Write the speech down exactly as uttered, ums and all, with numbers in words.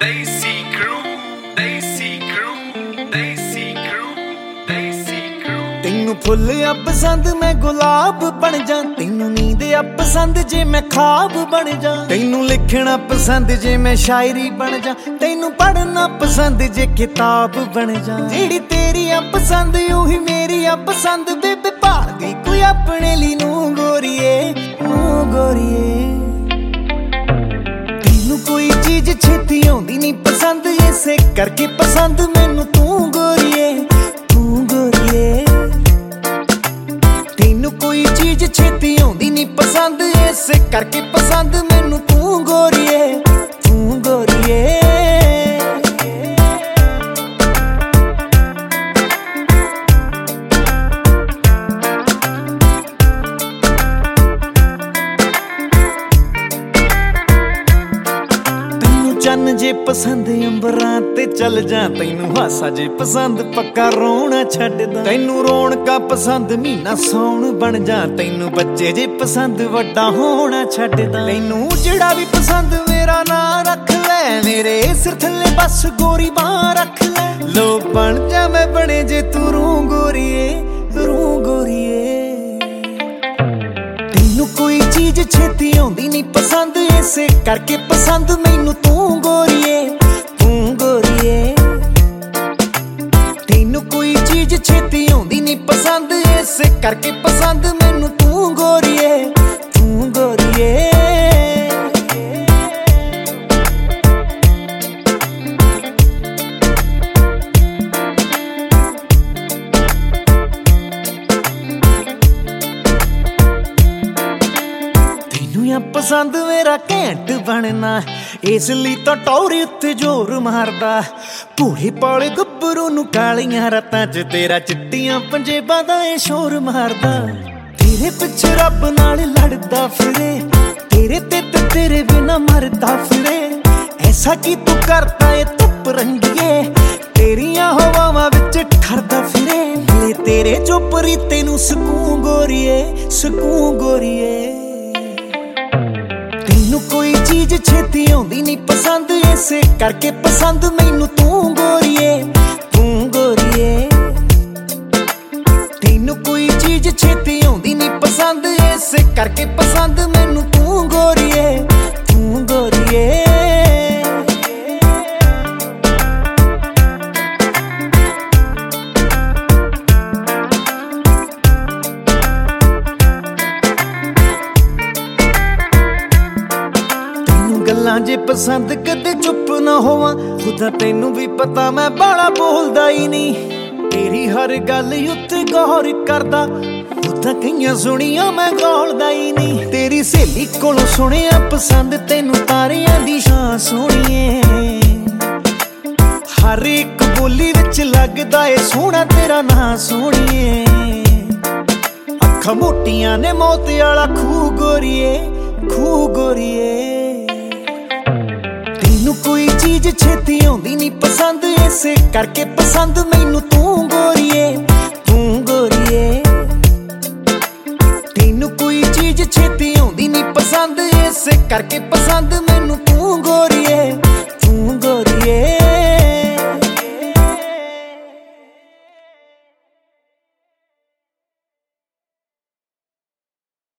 Desi Crew, Desi Crew, Desi Crew, Desi Crew। ਤੈਨੂੰ ਫੁੱਲ ਆ ਪਸੰਦ ਮੈਂ ਗੁਲਾਬ ਬਣ ਜਾ, ਤੈਨੂੰ ਨੀਂਦ ਆ ਪਸੰਦ ਜੇ ਮੈਂ ਖਾਬ ਬਣ ਜਾ, ਤੈਨੂੰ ਲਿਖਣਾ ਪਸੰਦ ਜੇ ਮੈਂ ਸ਼ਾਇਰੀ ਬਣ ਜਾ, ਤੈਨੂੰ ਪੜ੍ਹਨਾ ਪਸੰਦ ਜੇ ਕਿਤਾਬ ਬਣ ਜਾ। ਜਿਹੜੀ ਤੇਰੀ ਆ ਪਸੰਦ ਉਹੀ ਮੇਰੀ ਆ ਪਸੰਦ, ਬੇਬੇ ਭਾਲਦੀ ਕੋਈ ਆਪਣੇ ਲਈ ਨੂੰ ਗੋਰੀਏ, ਨੂੰ ਗੋਰੀਏ। ਤੈਨੂੰ ਕੋਈ ਚੀਜ਼ ਛੇਤੀ ਆਉਂਦੀ ਨਹੀਂ ਪਸੰਦ, ਇਸੇ ਕਰਕੇ ਪਸੰਦ ਮੈਨੂੰ ਤੂੰ ਗੋਰੀਏ, ਤੂੰ ਗੋਰੀਏ। ਤੈਨੂੰ ਕੋਈ ਚੀਜ਼ ਛੇਤੀ ਆਉਂਦੀ ਨਹੀਂ ਪਸੰਦ, ਇਸੇ ਕਰਕੇ ਪਸੰਦ ਮੈਨੂੰ ਤੂੰ ਗੋਰੀਏ, ਤੂੰ ਗੋਰੀਏ। ਚੰਨ ਜੇ ਪਸੰਦ ਅੰਬਰਾਂ ਤੇ ਚੱਲ ਜਾ, ਤੈਨੂੰ ਹਾਸਾ ਜੇ ਪਸੰਦ ਪੱਕਾ ਰੋਣਾ ਛੱਡਦਾ, ਤੈਨੂੰ ਰੌਣਕਾਂ ਪਸੰਦ ਮਹੀਨਾ ਸੌਣ ਬਣ ਜਾ, ਤੈਨੂੰ ਬੱਚੇ ਜੇ ਪਸੰਦ ਵੱਡਾ ਹੋਣਾ ਛੱਡਦਾ, ਤੈਨੂੰ ਜਿਹੜਾ ਵੀ ਪਸੰਦ ਮੇਰਾ ਨਾਂ ਰੱਖ ਲੈ, ਮੇਰੇ ਸਿਰ ਥੱਲੇ ਬਸ ਗੋਰੀ ਬਾਂਹ ਰੱਖ ਲੈ। ਲੋ ਬਣ ਜਾ ਮੈਂ ਬਣੇ ਜੇ ਤੂੰ ਰੂ ਗੋਰੀਏ, ਰੂ ਗੋਰੀਏ। ਤੈਨੂੰ ਕੋਈ ਚੀਜ਼ ਛੇਤੀ ਆਉਂਦੀ ਨਹੀਂ ਪਸੰਦ, ਇਸੇ ਕਰਕੇ ਪਸੰਦ ਮੈਨੂੰ ਤੂੰ ਗੋਰੀਏ, ਤੂੰ ਗੋਰੀਏ। ਤੈਨੂੰ ਕੋਈ ਚੀਜ਼ ਛੇਤੀ ਆਉਂਦੀ ਨਹੀਂ ਪਸੰਦ, ਇਸੇ ਕਰਕੇ ਪਸੰਦ ਮੈਨੂੰ ਤੂੰ ਗੋਰੀਏ, ਤੂੰ ਗੋਰੀਏ। ਪਸੰਦ ਮੇਰਾ ਘੈਂਟ ਬਣਨਾ, ਇਸ ਲਈ ਤਾਂ ਟੌਰੀ ਉੱਤੇ ਜ਼ੋਰ ਮਾਰਦਾ, ਭੂਰੇ ਪਾਲੇ ਗੱਭਰੂ ਨੂੰ ਕਾਲੀਆਂ ਰਾਤਾਂ ਚ ਤੇਰਾ ਚਿੱਟੀਆਂ ਪੰਜੇਬਾਂ ਦਾ ਏ ਸ਼ੋਰ ਮਾਰਦਾ। ਤੇਰੇ ਪਿੱਛੇ ਰੱਬ ਨਾਲ ਲੜਦਾ ਫਿਰੇ, ਤੇਰੇ ਤੇ ਤੇ ਤੇਰੇ ਬਿਨਾ ਮਰਦਾ ਫਿਰੇ, ਐਸਾ ਕੀ ਤੂੰ ਕਰਦਾ ਏ ਧੁੱਪ ਰੰਗੀਏ, ਤੇਰੀਆਂ ਹਵਾਵਾਂ ਵਿੱਚ ਠਰਦਾ ਫਿਰੇ, ਮਿਲੇ ਤੇਰੇ ਚੋਪਰੀ ਤੈਨੂੰ ਸਕੂਨ ਗੋਰੀਏ, ਸਕੂਨ ਗੋਰੀਏ। ਤੈਨੂੰ ਕੋਈ ਚੀਜ਼ ਛੇਤੀ ਆਉਂਦੀ ਨਹੀਂ ਪਸੰਦ, ਇਸੇ ਕਰਕੇ ਪਸੰਦ ਮੈਨੂੰ ਤੂੰ ਗੋਰੀਏ, ਤੂੰ ਗੋਰੀਏ। ਤੈਨੂੰ ਕੋਈ ਚੀਜ਼ ਛੇਤੀ ਆਉਂਦੀ ਨਹੀਂ ਪਸੰਦ, ਇਸੇ ਕਰਕੇ ਪਸੰਦ ਮੈਨੂੰ ਤੂੰ ਗੋਰੀਏ, ਤੂੰ ਗੋਰੀਏ। ਗੱਲਾਂ ਜੇ ਪਸੰਦ ਕਦੇ ਚੁੱਪ ਨਾ ਹੋਵਾਂ, ਖੁਦਾ ਤੈਨੂੰ ਵੀ ਪਤਾ ਮੈਂ ਬਾਲਾ ਬੋਲਦਾ ਹੀ ਨਹੀਂ, ਤੇਰੀ ਹਰ ਗੱਲ ਉੱਤੇ ਗੌਰ ਕਰਦਾ, ਖੁਦਾ ਕਈਆਂ ਸੁਣੀਆਂ ਮੈਂ ਗੌਲਦਾ ਹੀ ਨਹੀਂ। ਤੇਰੀ ਸਹੇਲੀ ਕੋਲੋਂ ਸੁਣਿਆ ਪਸੰਦ, ਤੈਨੂੰ ਤਾਰਿਆਂ ਦੀ ਛਾਂ ਸੋਹਣੀਏ, ਹਰ ਇੱਕ ਬੋਲੀ ਵਿੱਚ ਲੱਗਦਾ ਏ ਸੋਹਣਾ ਤੇਰਾ ਨਾਂ ਸੋਹਣੀਏ। ਅੱਖਾਂ ਮੋਟੀਆਂ ਨੇ ਮੌਤ ਵਾਲਾ ਖੂਹ ਗੋਰੀਏ, ਖੂਹ ਗੋਰੀਏ। ਤੈਨੂੰ ਕੋਈ ਚੀਜ਼ ਛੇਤੀ ਆਉਂਦੀ ਨਹੀਂ ਪਸੰਦ, ਇਸੇ ਕਰਕੇ ਪਸੰਦ ਮੈਨੂੰ ਤੂੰ ਗੋਰੀਏ, ਤੂੰ ਗੋਰੀਏ। ਤੈਨੂੰ ਕੋਈ ਚੀਜ਼ ਛੇਤੀ ਆਉਂਦੀ ਨਹੀਂ ਪਸੰਦ, ਇਸੇ ਕਰਕੇ ਪਸੰਦ ਮੈਨੂੰ ਤੂੰ ਗੋਰੀਏ, ਤੂੰ ਗੋਰੀਏ।